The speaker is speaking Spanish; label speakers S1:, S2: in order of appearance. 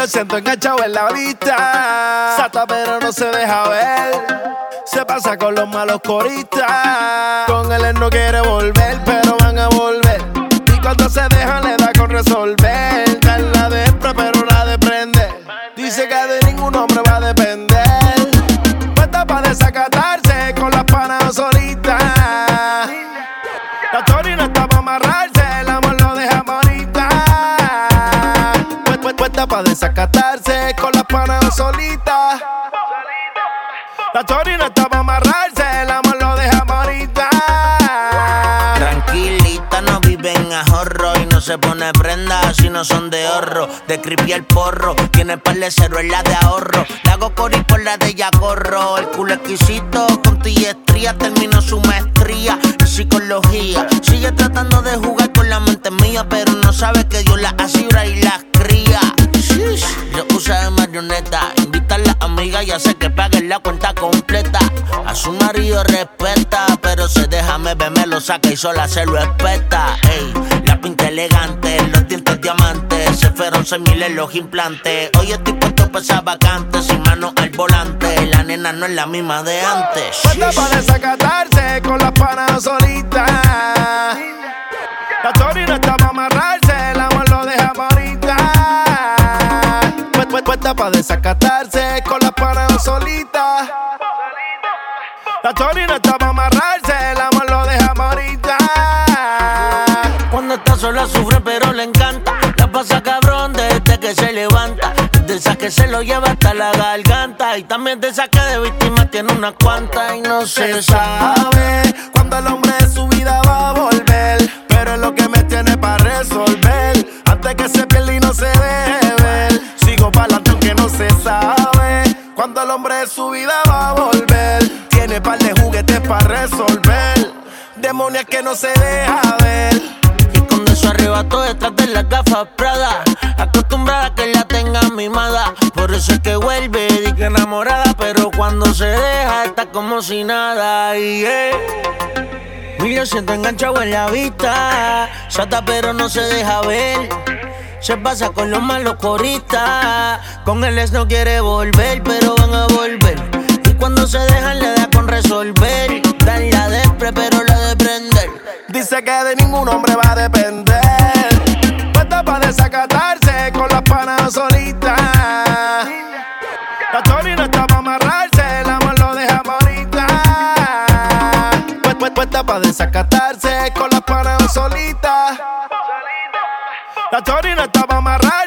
S1: siento enganchado en la vista. Sata pero no se deja ver. Se pasa con los malos coristas. Con él no quiere volver, pero van a volver. Y cuando se dejan le da con resolver. Da la de pre, pero la de prender. Dice que de ningún hombre va a depender. Puesta pa' desacatarse con las panas solitas. La Tori no está pa' amarrarse, el amor lo deja bonita. Puesta pa' desacatarse con las panas solitas. La Tori no está pa' amarrarse, el amor lo deja bonita.
S2: Tranquilita, no vive en ahorro y no se pone prenda si no son de ahorro. De creepy el porro, tiene par de cero en la de ahorro. Le hago cori por la de ella corro. El culo exquisito con estría, terminó su maestría en psicología. Sigue tratando de jugar con la mente mía, pero no sabe que Dios la asegura y las cría. Lo usa de marioneta, invita a las amigas y hace que paguen la cuenta completa. A su marido respeta, pero se deja me lo saca y sola se lo espeta. Ey, la pinta elegante, los dientes diamantes, se fueron 6,000 en los implantes. Hoy estoy puesto pa' esa vacante, sin mano al volante. La nena no es la misma de antes.
S1: Puesta pa' desacatarse con las panas solitas. La Tori no está pa' amarrarse, el amor lo deja bonita. Puesta pa' desacatarse con las panas solitas. La Tori no está pa' amarrarse, el amor lo deja bonita.
S2: Cuando está sola sufre pero le encanta. La pasa cabrón desde que se levanta. De esas que se lo lleva hasta la garganta. Y también de esas que de víctimas tiene unas cuantas. Y no se
S1: sabe cuando el hombre de su vida va a volver. Pero es lo que me tiene pa' resolver. Antes que se pierda y no se deje ver. Sigo pa'lante aunque no se sabe cuando el hombre de su vida va a volver. Tiene par de juguetes pa' resolver. Demonias que no se deja ver.
S2: Y con eso arrebato detrás de las gafas Prada. Acostumbrada a que la tengan mimada. Por eso es que vuelve, di que enamorada. Pero cuando se deja está como si nada. Y yo siento enganchado en la vista. Sata pero no se deja ver. Se pasa con los malos coristas. Con él no quiere volver, pero van a volver. Y cuando se dejan le da con resolver. Dan la de pre, pero la de prender.
S1: Dice que de ningún hombre va a depender. Puesta pa' desacatarse con las panas solitas. La Tori no está pa' amarrarse, el amor lo deja bonita. Puesta pa' desacatarse con las panas solitas. La Tori no está pa' amarrarse.